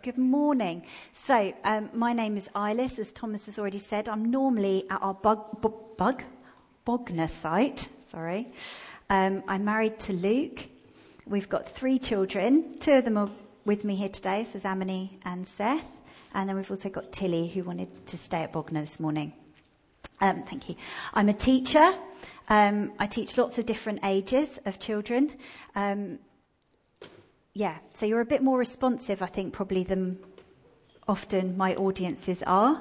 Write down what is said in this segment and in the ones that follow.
Good morning. So, my name is Eilis, as Thomas has already said. I'm normally at our Bognor site. I'm married to Luke. We've got 3 children. 2 of them are with me here today, so Zamini and Seth. And then we've also got Tilly, who wanted to stay at Bognor this morning. Thank you. I'm a teacher. I teach lots of different ages of children. So you're a bit more responsive, I think, probably than often my audiences are.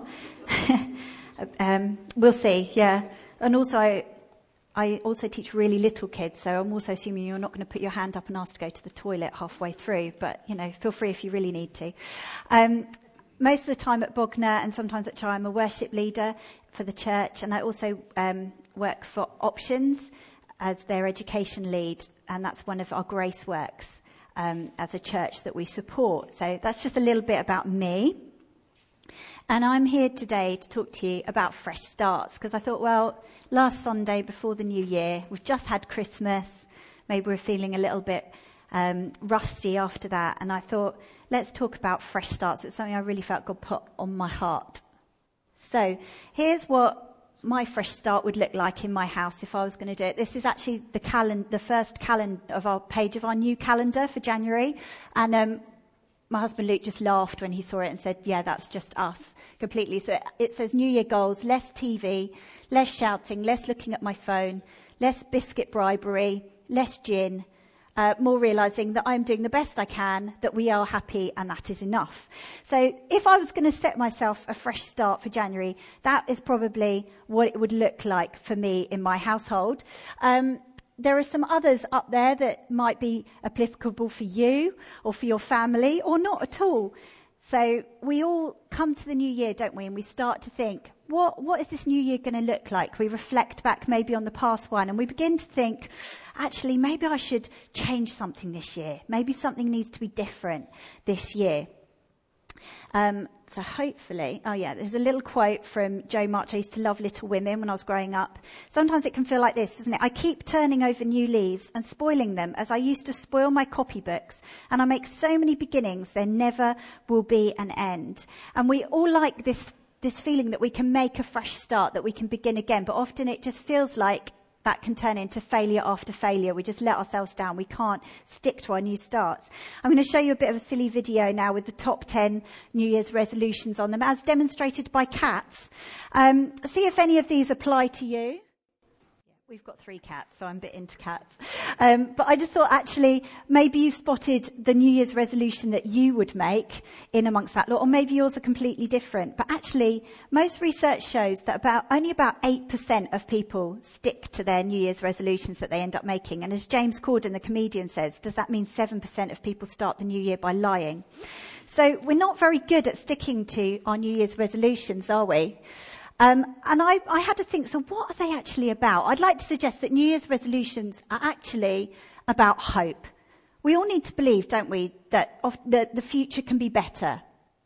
We'll see, yeah. And also, I also teach really little kids, so I'm also assuming you're not going to put your hand up and ask to go to the toilet halfway through, but, feel free if you really need to. Most of the time at Bognor and sometimes at Chai, I'm a worship leader for the church, and I also work for Options as their education lead, and that's one of our grace works as a church that we support. So that's just a little bit about me. And I'm here today to talk to you about fresh starts, because I thought, well, last Sunday before the new year, we've just had Christmas, maybe we're feeling a little bit rusty after that, and I thought, let's talk about fresh starts. It's something I really felt God put on my heart. So here's what my fresh start would look like in my house if I was going to do it. This is actually the first calendar of our page of our new calendar for January. And my husband Luke just laughed when he saw it and said, yeah, that's just us completely. So it says New Year goals: less TV, less shouting, less looking at my phone, less biscuit bribery, less gin, more realising that I'm doing the best I can, that we are happy, and that is enough. So if I was going to set myself a fresh start for January, that is probably what it would look like for me in my household. There are some others up there that might be applicable for you or for your family, or not at all. So we all come to the new year, don't we? And we start to think, what is this new year going to look like? We reflect back maybe on the past one, and we begin to think, actually, maybe I should change something this year. Maybe something needs to be different this year. So hopefully, there's a little quote from Jo March. I used to love Little Women when I was growing up. Sometimes it can feel like this, doesn't it? I keep turning over new leaves and spoiling them as I used to spoil my copybooks, and I make so many beginnings there never will be an end. And we all like this feeling that we can make a fresh start, that we can begin again, but often it just feels like that can turn into failure after failure. We just let ourselves down. We can't stick to our new starts. I'm going to show you a bit of a silly video now with the top 10 New Year's resolutions on them, as demonstrated by cats. See if any of these apply to you. We've got 3 cats, so I'm a bit into cats. But I just thought, actually, maybe you spotted the New Year's resolution that you would make in amongst that lot, or maybe yours are completely different. But actually, most research shows that only about 8% of people stick to their New Year's resolutions that they end up making. And as James Corden, the comedian, says, does that mean 7% of people start the new year by lying? So we're not very good at sticking to our New Year's resolutions, are we? And I had to think, so what are they actually about? I'd like to suggest that New Year's resolutions are actually about hope. We all need to believe, don't we, that the future can be better.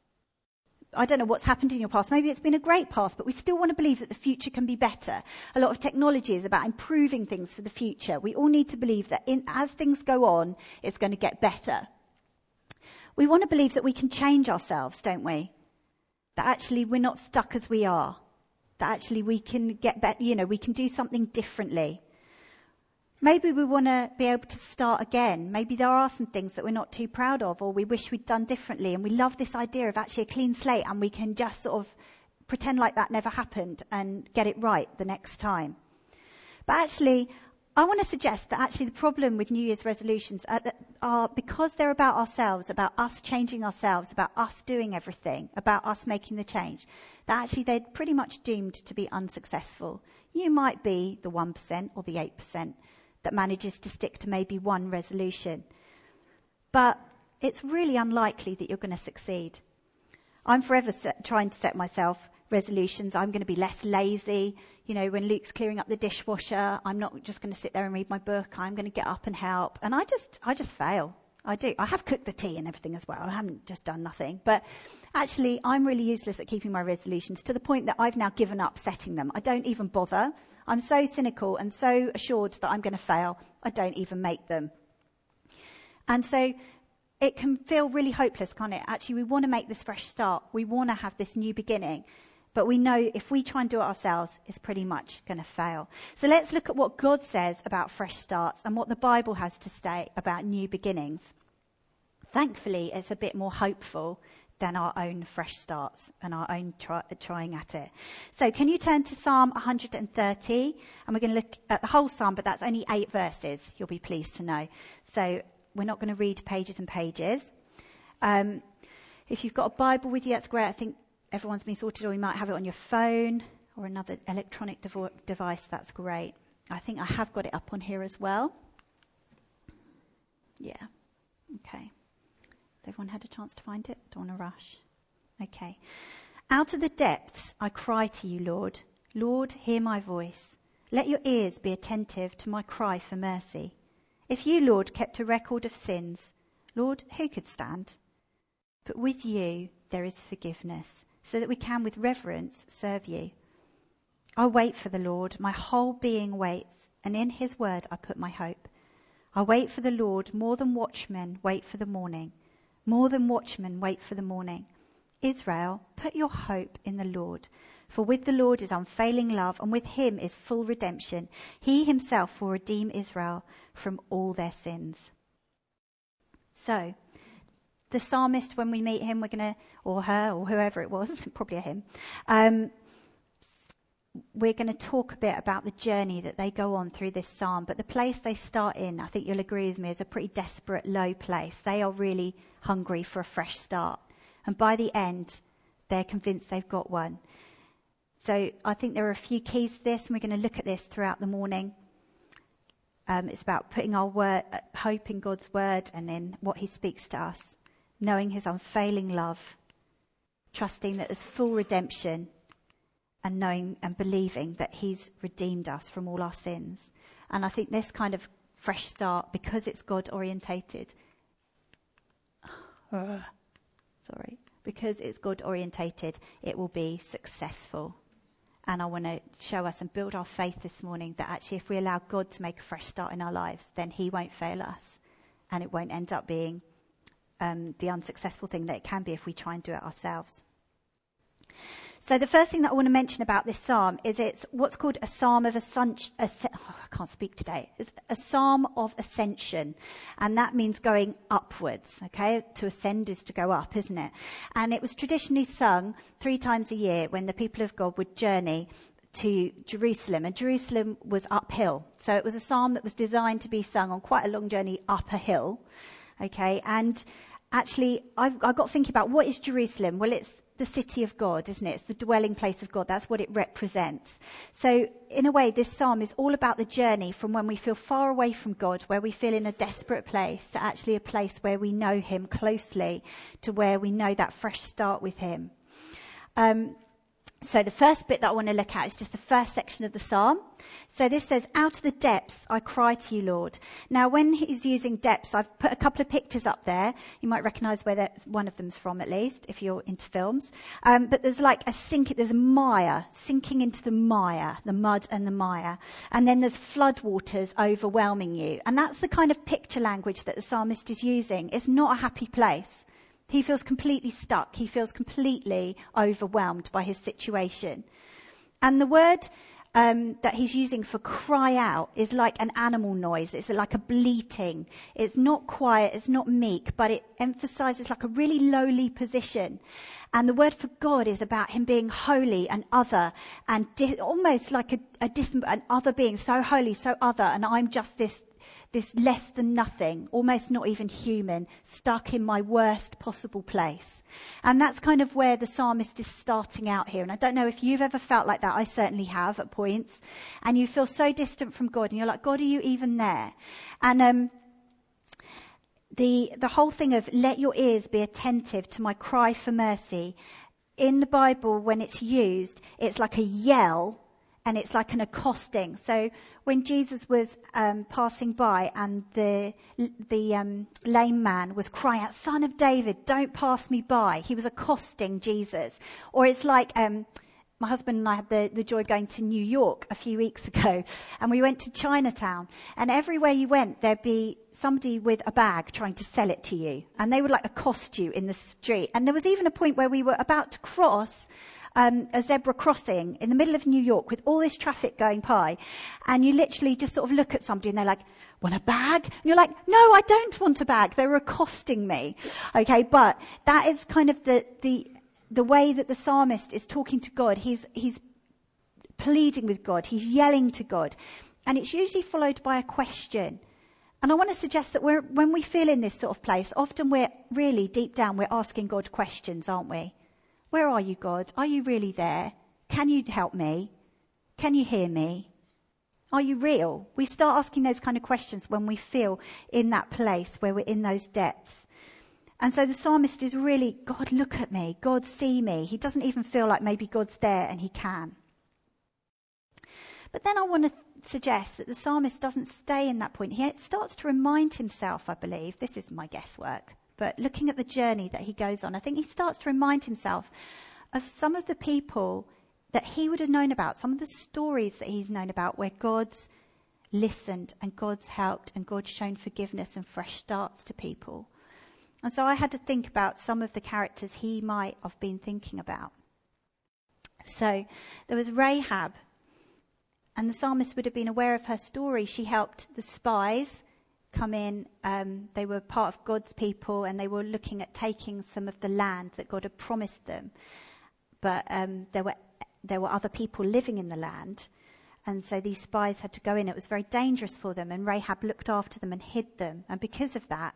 I don't know what's happened in your past. Maybe it's been a great past, but we still want to believe that the future can be better. A lot of technology is about improving things for the future. We all need to believe that as things go on, it's going to get better. We want to believe that we can change ourselves, don't we? That actually we're not stuck as we are. That actually we can get better, we can do something differently. Maybe we want to be able to start again. Maybe there are some things that we're not too proud of, or we wish we'd done differently, and we love this idea of actually a clean slate, and we can just sort of pretend like that never happened and get it right the next time. But actually, I want to suggest that actually the problem with New Year's resolutions are because they're about ourselves, about us changing ourselves, about us doing everything, about us making the change, that actually they're pretty much doomed to be unsuccessful. You might be the 1% or the 8% that manages to stick to maybe one resolution, but it's really unlikely that you're going to succeed. I'm forever trying to set myself resolutions. I'm going to be less lazy. When Luke's clearing up the dishwasher, I'm not just going to sit there and read my book. I'm going to get up and help. And I just fail. I do. I have cooked the tea and everything as well. I haven't just done nothing. But actually, I'm really useless at keeping my resolutions, to the point that I've now given up setting them. I don't even bother. I'm so cynical and so assured that I'm going to fail, I don't even make them. And so it can feel really hopeless, can't it? Actually, we want to make this fresh start. We want to have this new beginning. But we know if we try and do it ourselves, it's pretty much going to fail. So let's look at what God says about fresh starts and what the Bible has to say about new beginnings. Thankfully, it's a bit more hopeful than our own fresh starts and our own trying at it. So can you turn to Psalm 130? And we're going to look at the whole psalm, but that's only 8 verses, you'll be pleased to know. So we're not going to read pages and pages. If you've got a Bible with you, that's great. I think everyone's been sorted, or you might have it on your phone or another electronic device. That's great. I think I have got it up on here as well. Yeah. Okay. Has everyone had a chance to find it? Don't want to rush. Okay. Out of the depths I cry to you, Lord. Lord, hear my voice. Let your ears be attentive to my cry for mercy. If you, Lord, kept a record of sins, Lord, who could stand? But with you there is forgiveness, so that we can with reverence serve you. I wait for the Lord, my whole being waits, and in his word I put my hope. I wait for the Lord more than watchmen wait for the morning. More than watchmen wait for the morning. Israel, put your hope in the Lord. For with the Lord is unfailing love, and with him is full redemption. He himself will redeem Israel from all their sins. So, the psalmist, when we meet him, we're going to, or her, or whoever it was, probably a him, we're going to talk a bit about the journey that they go on through this psalm. But the place they start in, I think you'll agree with me, is a pretty desperate, low place. They are really hungry for a fresh start. And by the end, they're convinced they've got one. So I think there are a few keys to this, and we're going to look at this throughout the morning. It's about putting our hope in God's word and in what he speaks to us, knowing his unfailing love, trusting that there's full redemption, and knowing and believing that he's redeemed us from all our sins. And I think this kind of fresh start, because it's God-orientated, because it's God-orientated, it will be successful. And I want to show us and build our faith this morning that actually if we allow God to make a fresh start in our lives, then he won't fail us. And it won't end up being the unsuccessful thing that it can be if we try and do it ourselves. So the first thing that I want to mention about this psalm is it's what's called a psalm of ascension. I can't speak today. It's a psalm of ascension, and that means going upwards. Okay, to ascend is to go up, isn't it? And it was traditionally sung 3 times a year when the people of God would journey to Jerusalem, and Jerusalem was uphill. So it was a psalm that was designed to be sung on quite a long journey up a hill. Okay, and actually I got thinking about what is Jerusalem? Well, it's the city of God, isn't it? It's the dwelling place of God. That's what it represents. So in a way, this psalm is all about the journey from when we feel far away from God, where we feel in a desperate place, to actually a place where we know him closely, to where we know that fresh start with him. So the first bit that I want to look at is just the first section of the psalm. So this says, out of the depths I cry to you, Lord. Now, when he's using depths, I've put a couple of pictures up there. You might recognise where one of them's from, at least, if you're into films. But there's like there's a mire, sinking into the mire, the mud and the mire. And then there's floodwaters overwhelming you. And that's the kind of picture language that the psalmist is using. It's not a happy place. He feels completely stuck. He feels completely overwhelmed by his situation. And the word that he's using for cry out is like an animal noise. It's like a bleating. It's not quiet. It's not meek, but it emphasizes like a really lowly position. And the word for God is about him being holy and other, and almost like an other being, so holy, so other, and I'm just this less than nothing, almost not even human, stuck in my worst possible place. And that's kind of where the psalmist is starting out here. And I don't know if you've ever felt like that. I certainly have at points. And you feel so distant from God, and you're like, God, are you even there? And the whole thing of let your ears be attentive to my cry for mercy, in the Bible, when it's used, it's like a yell, and it's like an accosting. So when Jesus was passing by, and the lame man was crying out, Son of David, don't pass me by. He was accosting Jesus. Or it's like my husband and I had the joy of going to New York a few weeks ago, and we went to Chinatown, and everywhere you went, there'd be somebody with a bag trying to sell it to you, and they would like accost you in the street. And there was even a point where we were about to cross a zebra crossing in the middle of New York with all this traffic going by, and you literally just sort of look at somebody and they're like, want a bag? And you're like, no, I don't want a bag. They were accosting me. Okay, but that is kind of the way that the psalmist is talking to God. He's pleading with God. He's yelling to God. And it's usually followed by a question. And I want to suggest that when we feel in this sort of place, often we're really deep down, we're asking God questions, aren't we? Where are you, God? Are you really there? Can you help me? Can you hear me? Are you real? We start asking those kind of questions when we feel in that place where we're in those depths. And so the psalmist is really, God, look at me. God, see me. He doesn't even feel like maybe God's there, and he can. But then I want to suggest that the psalmist doesn't stay in that point. He starts to remind himself, I believe, this is my guesswork, but looking at the journey that he goes on, I think he starts to remind himself of some of the people that he would have known about, some of the stories that he's known about where God's listened and God's helped and God's shown forgiveness and fresh starts to people. And so I had to think about some of the characters he might have been thinking about. So there was Rahab, and the psalmist would have been aware of her story. She helped the spies come in. They were part of God's people, and they were looking at taking some of the land that God had promised them. But there were other people living in the land, and so these spies had to go in. It was very dangerous for them, and Rahab looked after them and hid them. And because of that,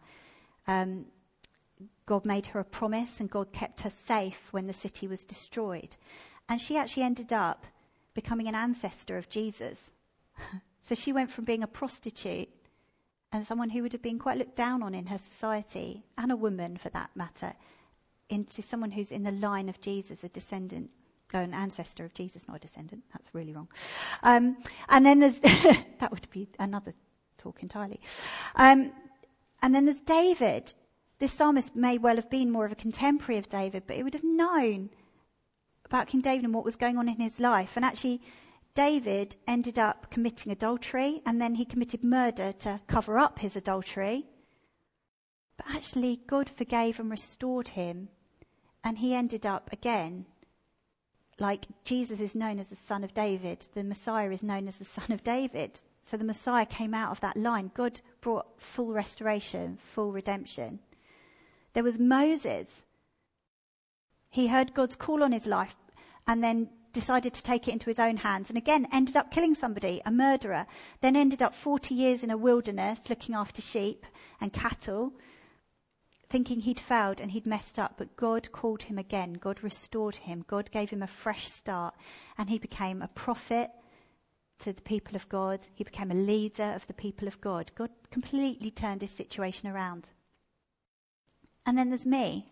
God made her a promise, and God kept her safe when the city was destroyed. And she actually ended up becoming an ancestor of Jesus. So she went from being a prostitute and someone who would have been quite looked down on in her society, and a woman for that matter, into someone who's in the line of Jesus, a descendant, an ancestor of Jesus, not a descendant. That's really wrong. And then there's, that would be another talk entirely. And then there's David. This psalmist may well have been more of a contemporary of David, but he would have known about King David and what was going on in his life. And actually, David ended up committing adultery, and then he committed murder to cover up his adultery. But actually, God forgave and restored him, and he ended up again, like Jesus is known as the son of David, the Messiah is known as the son of David. So the Messiah came out of that line. God brought full restoration, full redemption. There was Moses. He heard God's call on his life and then decided to take it into his own hands, and again ended up killing somebody, a murderer. Then ended up 40 years in a wilderness looking after sheep and cattle, thinking he'd failed and he'd messed up. But God called him again. God restored him. God gave him a fresh start, and he became a prophet to the people of God. He became a leader of the people of God. God completely turned his situation around. And then there's me.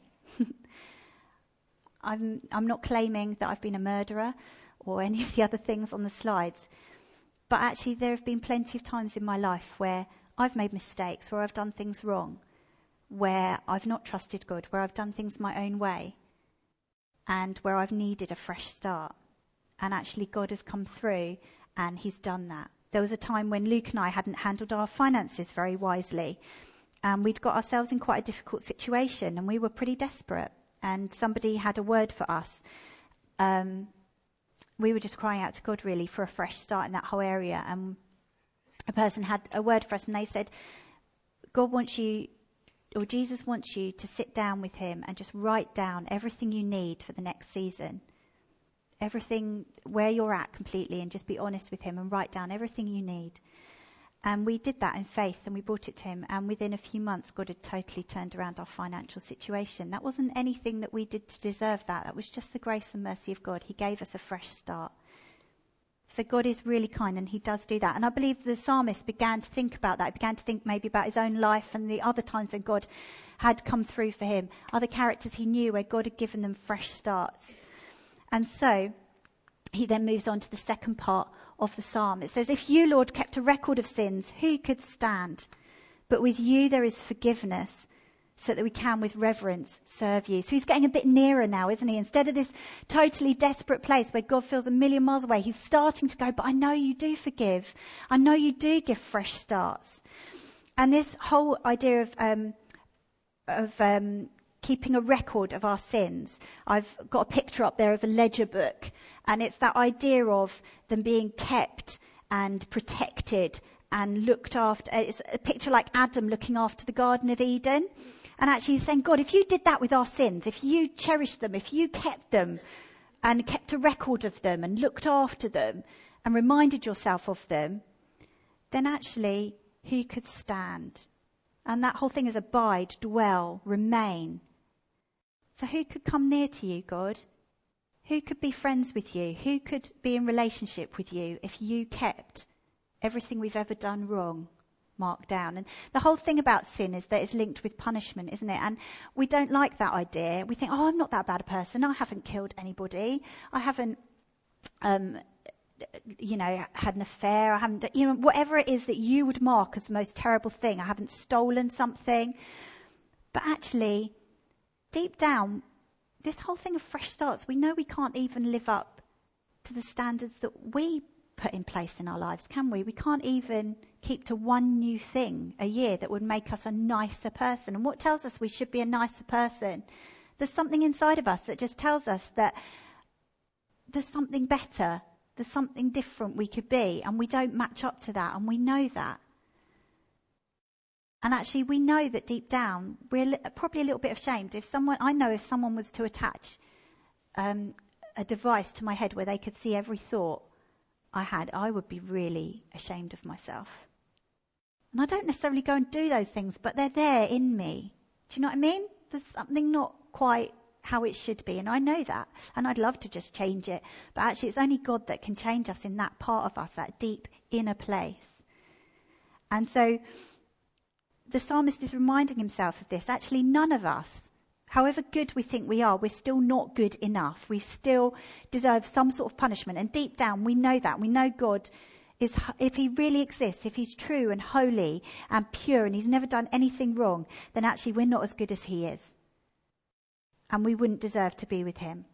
I'm not claiming that I've been a murderer or any of the other things on the slides, but actually there have been plenty of times in my life where I've made mistakes, where I've done things wrong, where I've not trusted God, where I've done things my own way, and where I've needed a fresh start. And actually God has come through and he's done that. There was a time when Luke and I hadn't handled our finances very wisely, and we'd got ourselves in quite a difficult situation, and we were pretty desperate. And somebody had a word for us. We were just crying out to God, really, for a fresh start in that whole area. And a person had a word for us, and they said, God wants you, or Jesus wants you to sit down with him and just write down everything you need for the next season. Everything, where you're at completely, and just be honest with him and write down everything you need. And we did that in faith, and we brought it to him. And within a few months, God had totally turned around our financial situation. That wasn't anything that we did to deserve that. That was just the grace and mercy of God. He gave us a fresh start. So God is really kind, and he does do that. And I believe the psalmist began to think about that. He began to think maybe about his own life and the other times when God had come through for him. Other characters he knew where God had given them fresh starts. And so he then moves on to the second part of the psalm. It says, if you, Lord, kept a record of sins, who could stand? But with you there is forgiveness, so that we can with reverence serve you. So he's getting a bit nearer now, isn't he? Instead of this totally desperate place where God feels a million miles away, he's starting to go, but I know you do forgive. I know you do give fresh starts. And this whole idea of keeping a record of our sins. I've got a picture up there of a ledger book, and it's that idea of them being kept and protected and looked after. It's a picture like Adam looking after the Garden of Eden. And actually he's saying, God, if you did that with our sins, if you cherished them, if you kept them and kept a record of them and looked after them and reminded yourself of them, then actually who could stand? And that whole thing is abide, dwell, remain. So who could come near to you, God? Who could be friends with you? Who could be in relationship with you if you kept everything we've ever done wrong marked down? And the whole thing about sin is that it's linked with punishment, isn't it? And we don't like that idea. We think, oh, I'm not that bad a person. I haven't killed anybody. I haven't, had an affair. I haven't, whatever it is that you would mark as the most terrible thing. I haven't stolen something. But actually, deep down, this whole thing of fresh starts, we know we can't even live up to the standards that we put in place in our lives, can we? We can't even keep to one new thing a year that would make us a nicer person. And what tells us we should be a nicer person? There's something inside of us that just tells us that there's something better, there's something different we could be, and we don't match up to that, and we know that. And actually, we know that deep down, we're probably a little bit ashamed. If someone was to attach a device to my head where they could see every thought I had, I would be really ashamed of myself. And I don't necessarily go and do those things, but they're there in me. Do you know what I mean? There's something not quite how it should be, and I know that. And I'd love to just change it. But actually, it's only God that can change us in that part of us, that deep inner place. And so the psalmist is reminding himself of this. Actually, none of us, however good we think we are, we're still not good enough. We still deserve some sort of punishment. And deep down, we know that. We know God is, if he really exists, if he's true and holy and pure and he's never done anything wrong, then actually we're not as good as he is. And we wouldn't deserve to be with him.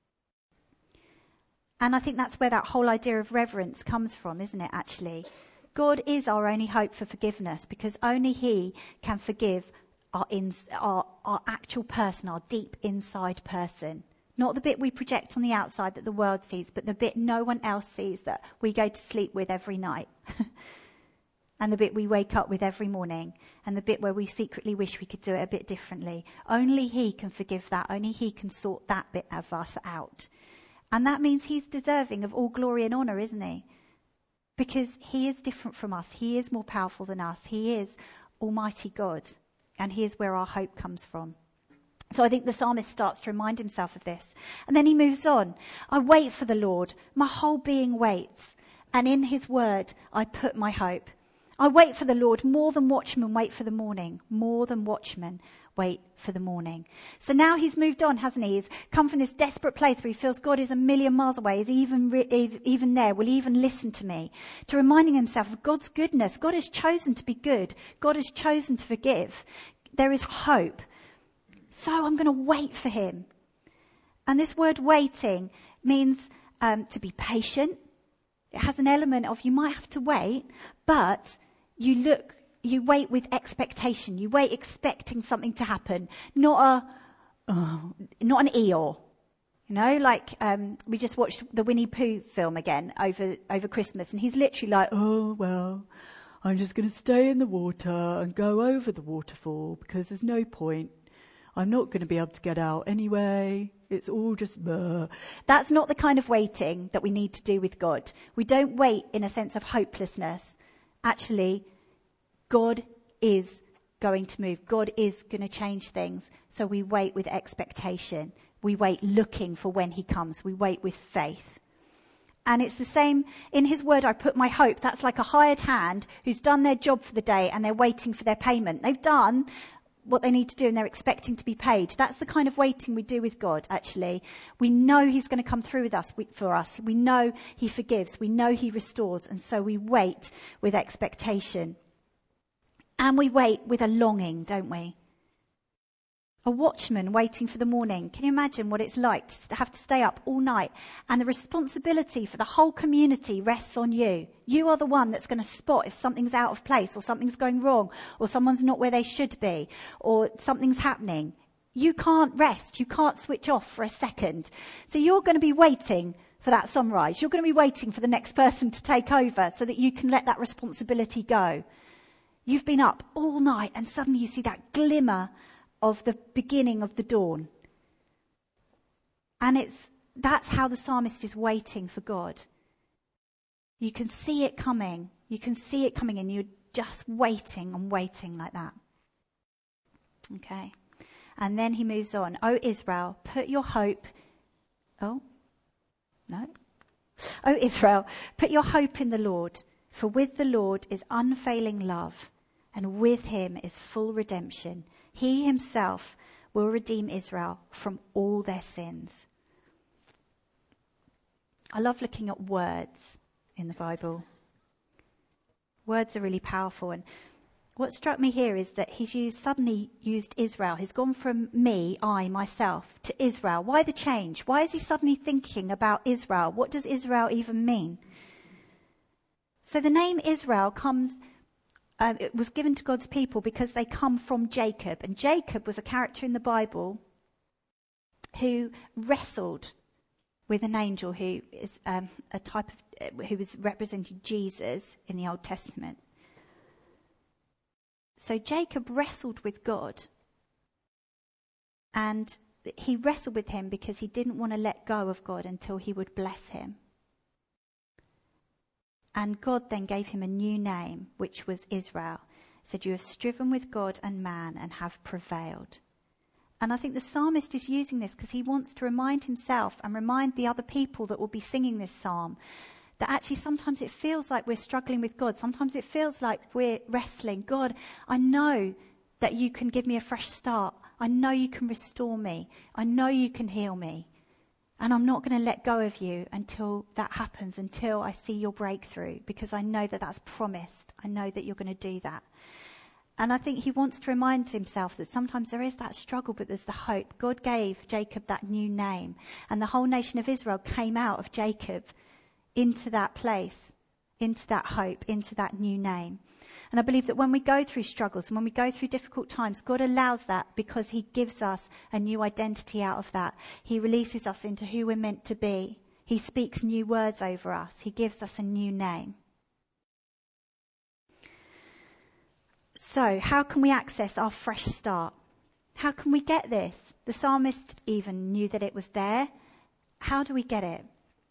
And I think that's where that whole idea of reverence comes from, isn't it, actually? God is our only hope for forgiveness, because only he can forgive our actual person, our deep inside person. Not the bit we project on the outside that the world sees, but the bit no one else sees, that we go to sleep with every night. And the bit we wake up with every morning. And the bit where we secretly wish we could do it a bit differently. Only he can forgive that. Only he can sort that bit of us out. And that means he's deserving of all glory and honour, isn't he? Because he is different from us. He is more powerful than us. He is Almighty God. And he is where our hope comes from. So I think the psalmist starts to remind himself of this. And then he moves on. I wait for the Lord. My whole being waits. And in his word, I put my hope. I wait for the Lord more than watchmen wait for the morning. More than watchmen wait for the morning. So now he's moved on, hasn't he? He's come from this desperate place where he feels God is a million miles away. Is even there? Will he even listen to me? To reminding himself of God's goodness. God has chosen to be good. God has chosen to forgive. There is hope. So I'm going to wait for him. And this word waiting means to be patient. It has an element of you might have to wait, but you wait with expectation. You wait expecting something to happen, not an Eeyore. We just watched the Winnie Pooh film again over Christmas, and he's literally like, oh, well, I'm just going to stay in the water and go over the waterfall because there's no point. I'm not going to be able to get out anyway. It's all just blah. That's not the kind of waiting that we need to do with God. We don't wait in a sense of hopelessness. Actually, God is going to move. God is going to change things. So we wait with expectation. We wait looking for when he comes. We wait with faith. And it's the same in his word. I put my hope. That's like a hired hand who's done their job for the day and they're waiting for their payment. They've done what they need to do and they're expecting to be paid. That's the kind of waiting we do with God, actually. We know he's going to come through with us, for us. We know he forgives. We know he restores. And so we wait with expectation. And we wait with a longing, don't we? A watchman waiting for the morning. Can you imagine what it's like to have to stay up all night? And the responsibility for the whole community rests on you. You are the one that's going to spot if something's out of place or something's going wrong or someone's not where they should be or something's happening. You can't rest. You can't switch off for a second. So you're going to be waiting for that sunrise. You're going to be waiting for the next person to take over so that you can let that responsibility go. You've been up all night and suddenly you see that glimmer of the beginning of the dawn. And that's how the psalmist is waiting for God. You can see it coming. You can see it coming and you're just waiting and waiting like that. Okay. And then he moves on. O Israel, put your hope... Oh, no. O Israel, put your hope in the Lord, for with the Lord is unfailing love, and with him is full redemption. He himself will redeem Israel from all their sins. I love looking at words in the Bible. Words are really powerful. And what struck me here is that he's suddenly used Israel. He's gone from me, I, myself, to Israel. Why the change? Why is he suddenly thinking about Israel? What does Israel even mean? So the name Israel comes... it was given to God's people because they come from Jacob. And Jacob was a character in the Bible who wrestled with an angel who is who was representing Jesus in the Old Testament. So Jacob wrestled with God. And he wrestled with him because he didn't want to let go of God until he would bless him. And God then gave him a new name, which was Israel. He said, you have striven with God and man and have prevailed. And I think the psalmist is using this because he wants to remind himself and remind the other people that will be singing this psalm that actually sometimes it feels like we're struggling with God. Sometimes it feels like we're wrestling. God, I know that you can give me a fresh start. I know you can restore me. I know you can heal me. And I'm not going to let go of you until that happens, until I see your breakthrough, because I know that that's promised. I know that you're going to do that. And I think he wants to remind himself that sometimes there is that struggle, but there's the hope. God gave Jacob that new name, and the whole nation of Israel came out of Jacob into that place, into that hope, into that new name. And I believe that when we go through struggles and when we go through difficult times, God allows that because he gives us a new identity out of that. He releases us into who we're meant to be. He speaks new words over us. He gives us a new name. So, how can we access our fresh start? How can we get this? The psalmist even knew that it was there. How do we get it?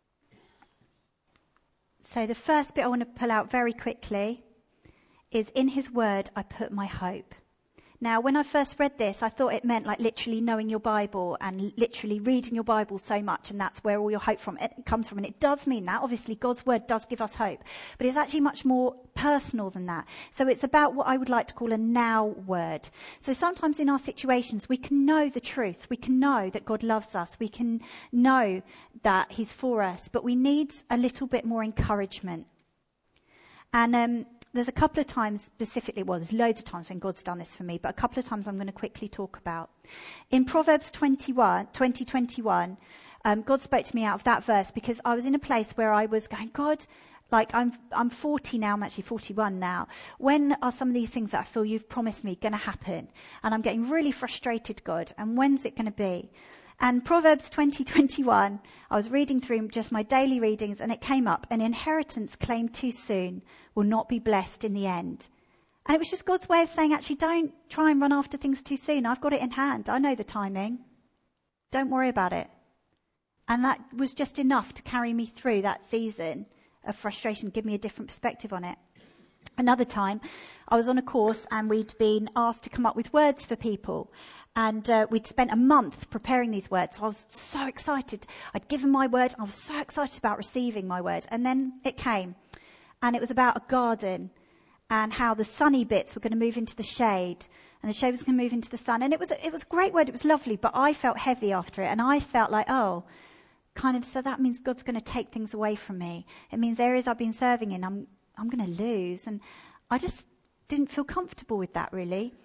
So the first bit I want to pull out very quickly is in his word I put my hope. Now, when I first read this, I thought it meant like literally knowing your Bible and literally reading your Bible so much, and that's where all your hope comes from. And it does mean that. Obviously, God's word does give us hope. But it's actually much more personal than that. So it's about what I would like to call a now word. So sometimes in our situations, we can know the truth. We can know that God loves us. We can know that he's for us. But we need a little bit more encouragement. And there's a couple of times specifically, well, there's loads of times when God's done this for me, but a couple of times I'm going to quickly talk about. In Proverbs 21, God spoke to me out of that verse because I was in a place where I was going, God, like I'm 40 now, I'm actually 41 now. When are some of these things that I feel you've promised me going to happen? And I'm getting really frustrated, God, and when's it going to be? And Proverbs 20:21, I was reading through just my daily readings and it came up, an inheritance claimed too soon will not be blessed in the end. And it was just God's way of saying, actually, don't try and run after things too soon. I've got it in hand. I know the timing. Don't worry about it. And that was just enough to carry me through that season of frustration, give me a different perspective on it. Another time, I was on a course and we'd been asked to come up with words for people. And we'd spent a month preparing these words. So I was so excited. I'd given my word. I was so excited about receiving my word. And then it came. And it was about a garden and how the sunny bits were going to move into the shade. And the shade was going to move into the sun. And it was a great word. It was lovely. But I felt heavy after it. And I felt like, so that means God's going to take things away from me. It means areas I've been serving in, I'm going to lose. And I just didn't feel comfortable with that, really.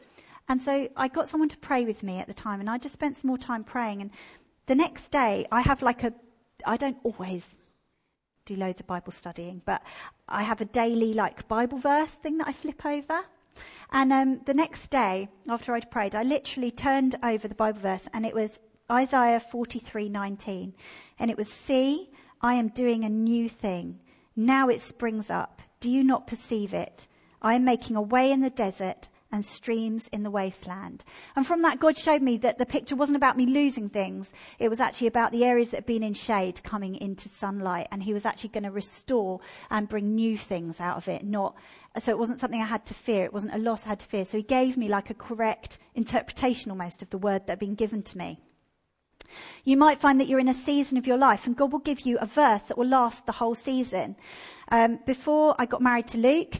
And so I got someone to pray with me at the time, and I just spent some more time praying. And the next day, I don't always do loads of Bible studying, but I have a daily Bible verse thing that I flip over. And the next day, after I'd prayed, I literally turned over the Bible verse, and it was Isaiah 43:19. And it was, "See, I am doing a new thing. Now it springs up. Do you not perceive it? I am making a way in the desert and streams in the wasteland." And from that, God showed me that the picture wasn't about me losing things. It was actually about the areas that had been in shade coming into sunlight. And he was actually going to restore and bring new things out of it. So it wasn't something I had to fear. It wasn't a loss I had to fear. So he gave me a correct interpretation almost of the word that had been given to me. You might find that you're in a season of your life, and God will give you a verse that will last the whole season. Before I got married to Luke,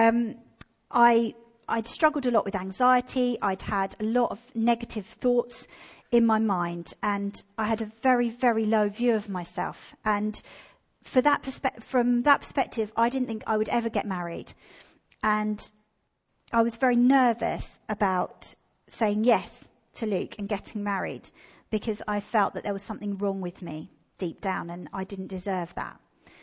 I'd struggled a lot with anxiety. I'd had a lot of negative thoughts in my mind, and I had a very, very low view of myself. And from that perspective, I didn't think I would ever get married. And I was very nervous about saying yes to Luke and getting married, because I felt that there was something wrong with me deep down, and I didn't deserve that.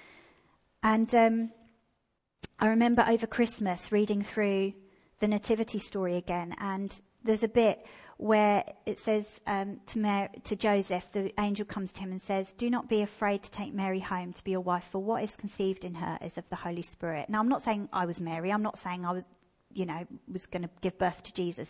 And I remember over Christmas reading through the Nativity story again, and there's a bit where it says to Joseph, the angel comes to him and says, "Do not be afraid to take Mary home to be your wife, for what is conceived in her is of the Holy Spirit." Now, I'm not saying I was Mary. I'm not saying I was going to give birth to Jesus.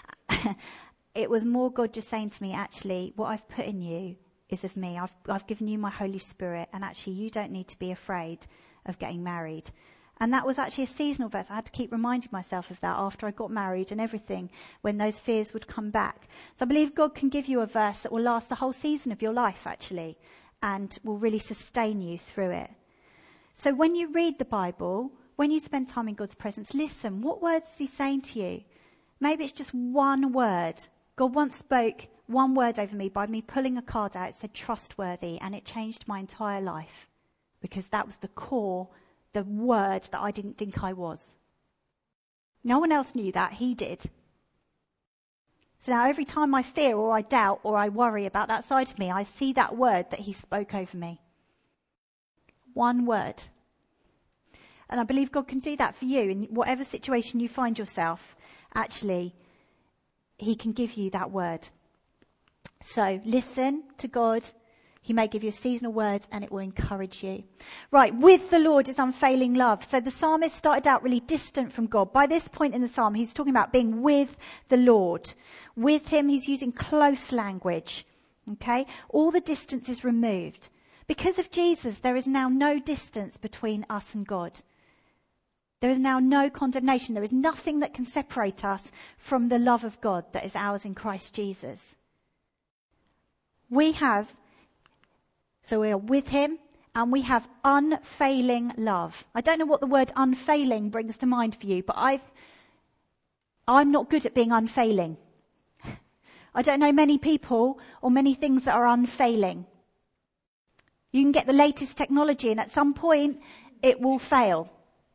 It was more God just saying to me, actually, what I've put in you is of me. I've given you my Holy Spirit, and actually you don't need to be afraid of getting married. And that was actually a seasonal verse. I had to keep reminding myself of that after I got married and everything, when those fears would come back. So I believe God can give you a verse that will last the whole season of your life, actually, and will really sustain you through it. So when you read the Bible, when you spend time in God's presence, listen, what words is he saying to you? Maybe it's just one word. God once spoke one word over me by me pulling a card out. It said trustworthy, and it changed my entire life, because that was the core, the word that I didn't think I was. No one else knew that. He did. So now every time I fear or I doubt or I worry about that side of me, I see that word that he spoke over me. One word. And I believe God can do that for you in whatever situation you find yourself. Actually, he can give you that word. So listen to God. He may give you a seasonal word, and it will encourage you. Right, with the Lord is unfailing love. So the psalmist started out really distant from God. By this point in the psalm, he's talking about being with the Lord. With him, he's using close language. Okay? All the distance is removed. Because of Jesus, there is now no distance between us and God. There is now no condemnation. There is nothing that can separate us from the love of God that is ours in Christ Jesus. We are with him, and we have unfailing love. I don't know what the word unfailing brings to mind for you, but I'm not good at being unfailing. I don't know many people or many things that are unfailing. You can get the latest technology, and at some point it will fail.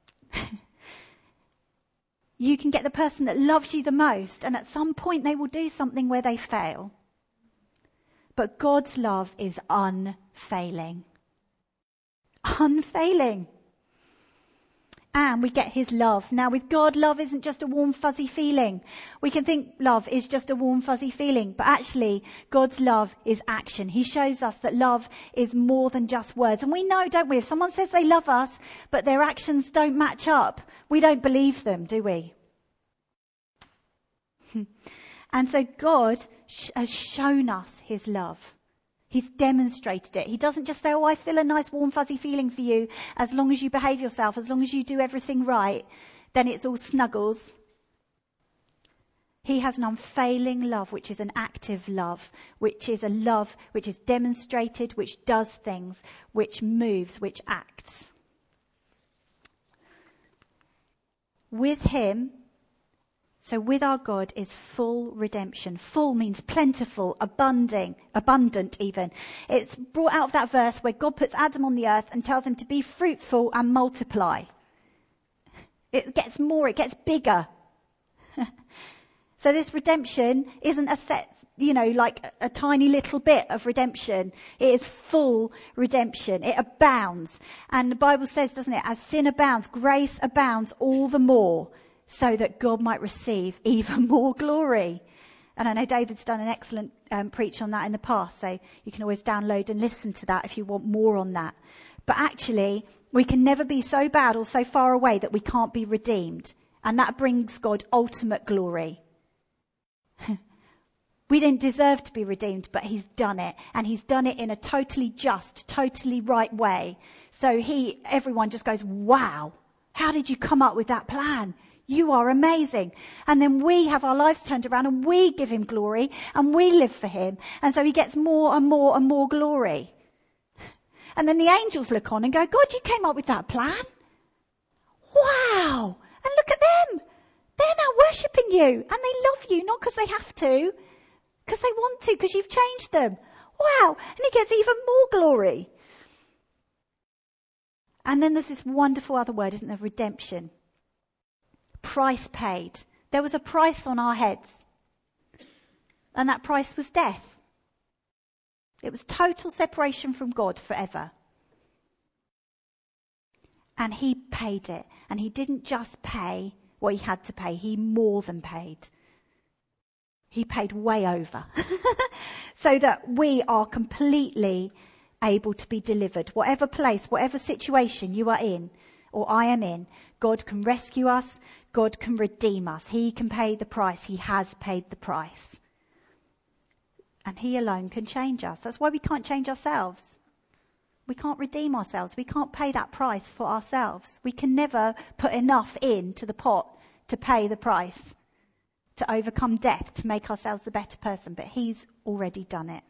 You can get the person that loves you the most, and at some point they will do something where they fail. But God's love is unfailing. Unfailing. And we get his love. Now with God, love isn't just a warm fuzzy feeling. We can think love is just a warm fuzzy feeling, but actually God's love is action. He shows us that love is more than just words. And we know, don't we, if someone says they love us, but their actions don't match up, we don't believe them, do we? And so God has shown us his love. He's demonstrated it. He doesn't just say, I feel a nice warm fuzzy feeling for you. As long as you behave yourself, as long as you do everything right, then it's all snuggles. He has an unfailing love, which is an active love, which is a love which is demonstrated, which does things, which moves, which acts. With him, so with our God is full redemption. Full means plentiful, abundant even. It's brought out of that verse where God puts Adam on the earth and tells him to be fruitful and multiply. It gets more, it gets bigger. So So this redemption isn't a set, like a tiny little bit of redemption. It is full redemption. It abounds. And the Bible says, doesn't it, as sin abounds, grace abounds all the more, so that God might receive even more glory. And I know David's done an excellent preach on that in the past, so you can always download and listen to that if you want more on that. But actually, we can never be so bad or so far away that we can't be redeemed. And that brings God ultimate glory. We didn't deserve to be redeemed, but he's done it. And he's done it in a totally just, totally right way. So everyone just goes, wow, how did you come up with that plan? You are amazing. And then we have our lives turned around and we give him glory and we live for him. And so he gets more and more and more glory. And then the angels look on and go, God, you came up with that plan? Wow. And look at them. They're now worshipping you and they love you, not because they have to, because they want to, because you've changed them. Wow. And he gets even more glory. And then there's this wonderful other word, isn't there? Redemption. Price paid. There was a price on our heads. And that price was death. It was total separation from God forever. And he paid it. And he didn't just pay what he had to pay. He more than paid. He paid way over. So that we are completely able to be delivered. Whatever place, whatever situation you are in, or I am in, God can rescue us. God can redeem us. He can pay the price. He has paid the price. And he alone can change us. That's why we can't change ourselves. We can't redeem ourselves. We can't pay that price for ourselves. We can never put enough into the pot to pay the price, to overcome death, to make ourselves a better person. But he's already done it.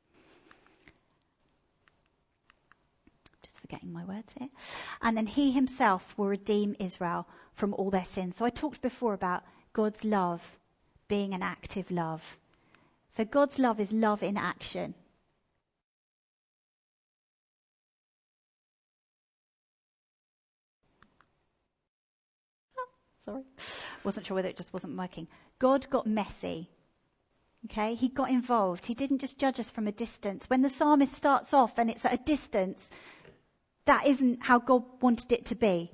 Just forgetting my words here. And then he himself will redeem Israel from all their sins. So I talked before about God's love being an active love. So God's love is love in action. Oh, sorry. Wasn't sure whether it just wasn't working. God got messy. Okay? He got involved. He didn't just judge us from a distance. When the psalmist starts off and it's at a distance, that isn't how God wanted it to be.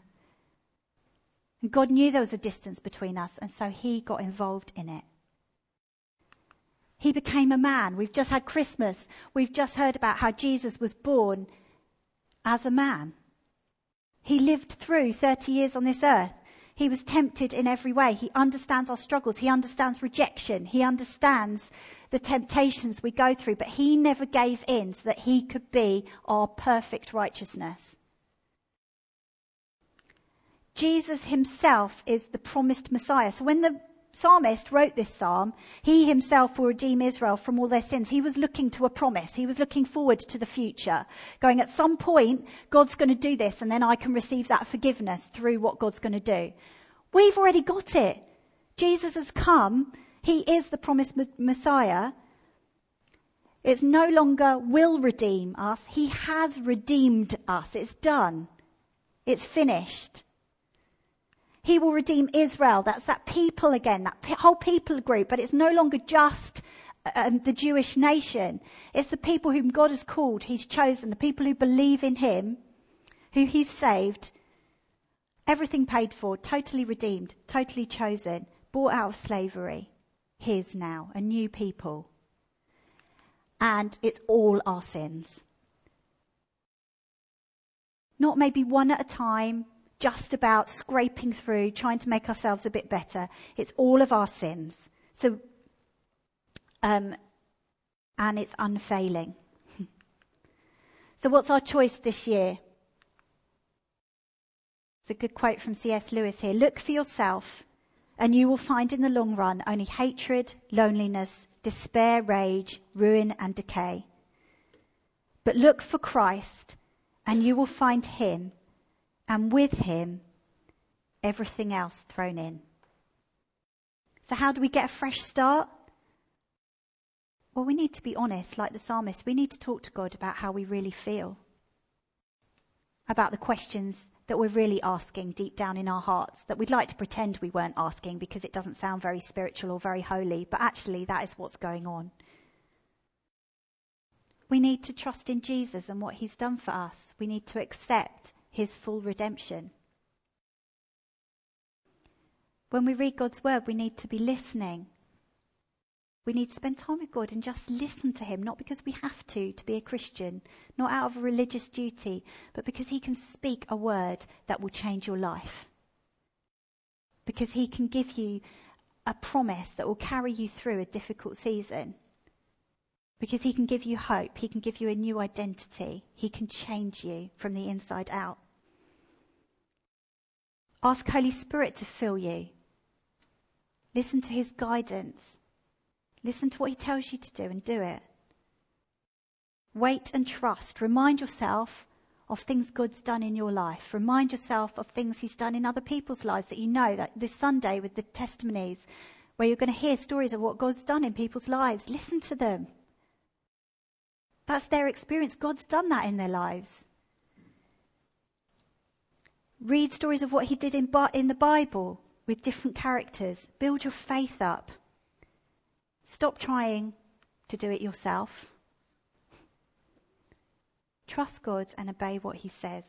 And God knew there was a distance between us, and so he got involved in it. He became a man. We've just had Christmas. We've just heard about how Jesus was born as a man. He lived through 30 years on this earth. He was tempted in every way. He understands our struggles. He understands rejection. He understands the temptations we go through. But he never gave in so that he could be our perfect righteousness. Jesus himself is the promised Messiah. So when the psalmist wrote this psalm, he himself will redeem Israel from all their sins. He was looking to a promise. He was looking forward to the future, going, at some point, God's going to do this, and then I can receive that forgiveness through what God's going to do. We've already got it. Jesus has come. He is the promised Messiah. It's no longer will redeem us. He has redeemed us. It's done. It's finished. He will redeem Israel. That's that people again, that whole people group. But it's no longer just the Jewish nation. It's the people whom God has called, he's chosen, the people who believe in him, who he's saved. Everything paid for, totally redeemed, totally chosen, bought out of slavery. His now, a new people. And it's all our sins. Not maybe one at a time, just about scraping through, trying to make ourselves a bit better. It's all of our sins. So, and it's unfailing. So what's our choice this year? It's a good quote from C.S. Lewis here. Look for yourself, and you will find in the long run only hatred, loneliness, despair, rage, ruin, and decay. But look for Christ, and you will find him, and with him, everything else thrown in. So how do we get a fresh start? Well, we need to be honest, like the psalmist. We need to talk to God about how we really feel, about the questions that we're really asking deep down in our hearts, that we'd like to pretend we weren't asking because it doesn't sound very spiritual or very holy, but actually that is what's going on. We need to trust in Jesus and what he's done for us. We need to accept his full redemption. When we read God's word, we need to be listening. We need to spend time with God and just listen to him, not because we have to be a Christian, not out of a religious duty, but because he can speak a word that will change your life. Because he can give you a promise that will carry you through a difficult season. Because he can give you hope, he can give you a new identity, he can change you from the inside out. Ask Holy Spirit to fill you. Listen to his guidance. Listen to what he tells you to do and do it. Wait and trust. Remind yourself of things God's done in your life. Remind yourself of things he's done in other people's lives that you know, that this Sunday with the testimonies, where you're going to hear stories of what God's done in people's lives. Listen to them. That's their experience. God's done that in their lives. Read stories of what he did in the Bible with different characters. Build your faith up. Stop trying to do it yourself. Trust God and obey what he says.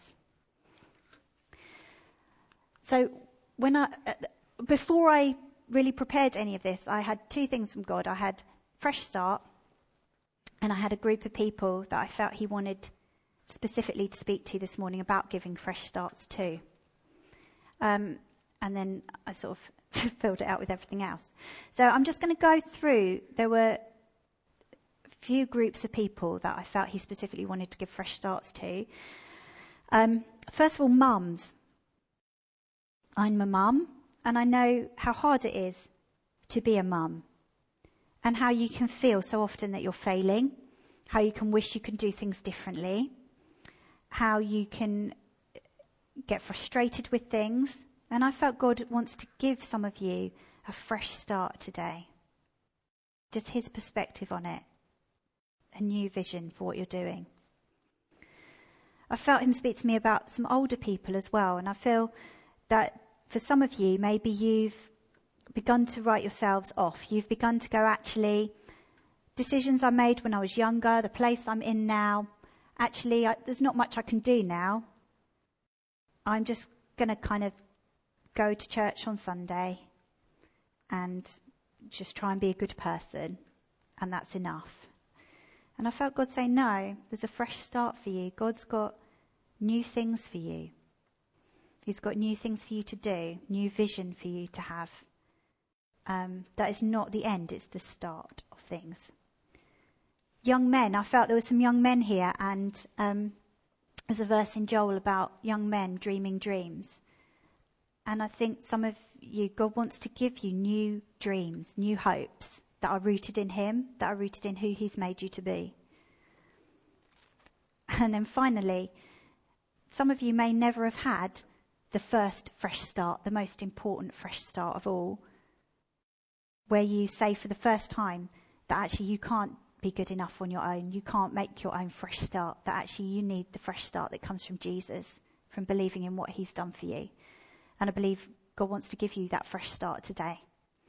So before I really prepared any of this, I had two things from God. I had fresh start, and I had a group of people that I felt he wanted specifically to speak to this morning about giving fresh starts to. And then I sort of filled it out with everything else. So I'm just going to go through. There were a few groups of people that I felt he specifically wanted to give fresh starts to. First of all, mums. I'm a mum, and I know how hard it is to be a mum, and how you can feel so often that you're failing, how you can wish you could do things differently, how you can get frustrated with things. And I felt God wants to give some of you a fresh start today. Just his perspective on it. A new vision for what you're doing. I felt him speak to me about some older people as well. And I feel that for some of you, maybe you've begun to write yourselves off. You've begun to go, actually, decisions I made when I was younger, the place I'm in now, actually, there's not much I can do now. I'm just going to kind of go to church on Sunday and just try and be a good person, and that's enough. And I felt God say, no, there's a fresh start for you. God's got new things for you. He's got new things for you to do, new vision for you to have. That is not the end, it's the start of things. Young men, I felt there were some young men here, and there's a verse in Joel about young men dreaming dreams. And I think some of you, God wants to give you new dreams, new hopes that are rooted in him, that are rooted in who he's made you to be. And then finally, some of you may never have had the first fresh start, the most important fresh start of all, where you say for the first time that actually you can't be good enough on your own, you can't make your own fresh start, that actually you need the fresh start that comes from Jesus, from believing in what he's done for you. And I believe God wants to give you that fresh start today.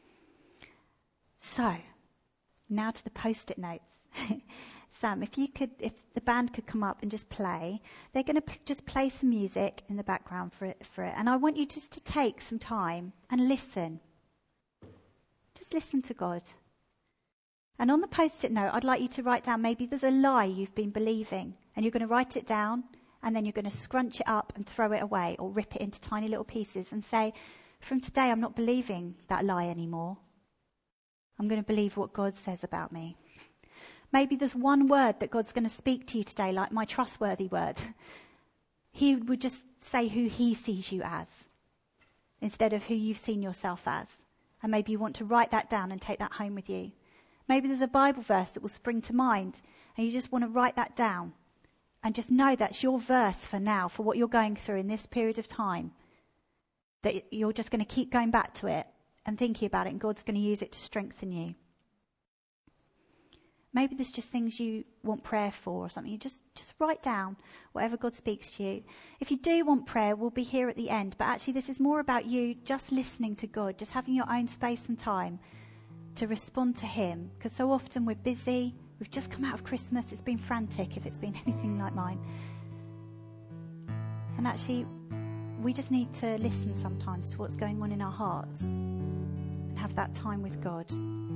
So, now to the post-it notes. Sam, if the band could come up and just play, they're going to just play some music in the background for it. And I want you just to take some time and listen. Just listen to God. And on the post-it note, I'd like you to write down, maybe there's a lie you've been believing, and you're going to write it down, and then you're going to scrunch it up and throw it away, or rip it into tiny little pieces and say, from today I'm not believing that lie anymore. I'm going to believe what God says about me. Maybe there's one word that God's going to speak to you today, like my trustworthy word. He would just say who he sees you as, instead of who you've seen yourself as. And maybe you want to write that down and take that home with you. Maybe there's a Bible verse that will spring to mind, and you just want to write that down. And just know that's your verse for now, for what you're going through in this period of time. That you're just going to keep going back to it and thinking about it, and God's going to use it to strengthen you. Maybe there's just things you want prayer for or something. You just write down whatever God speaks to you. If you do want prayer, we'll be here at the end. But actually, this is more about you just listening to God, just having your own space and time to respond to him. Because so often we're busy. We've just come out of Christmas. It's been frantic, if it's been anything like mine. And actually, we just need to listen sometimes to what's going on in our hearts and have that time with God.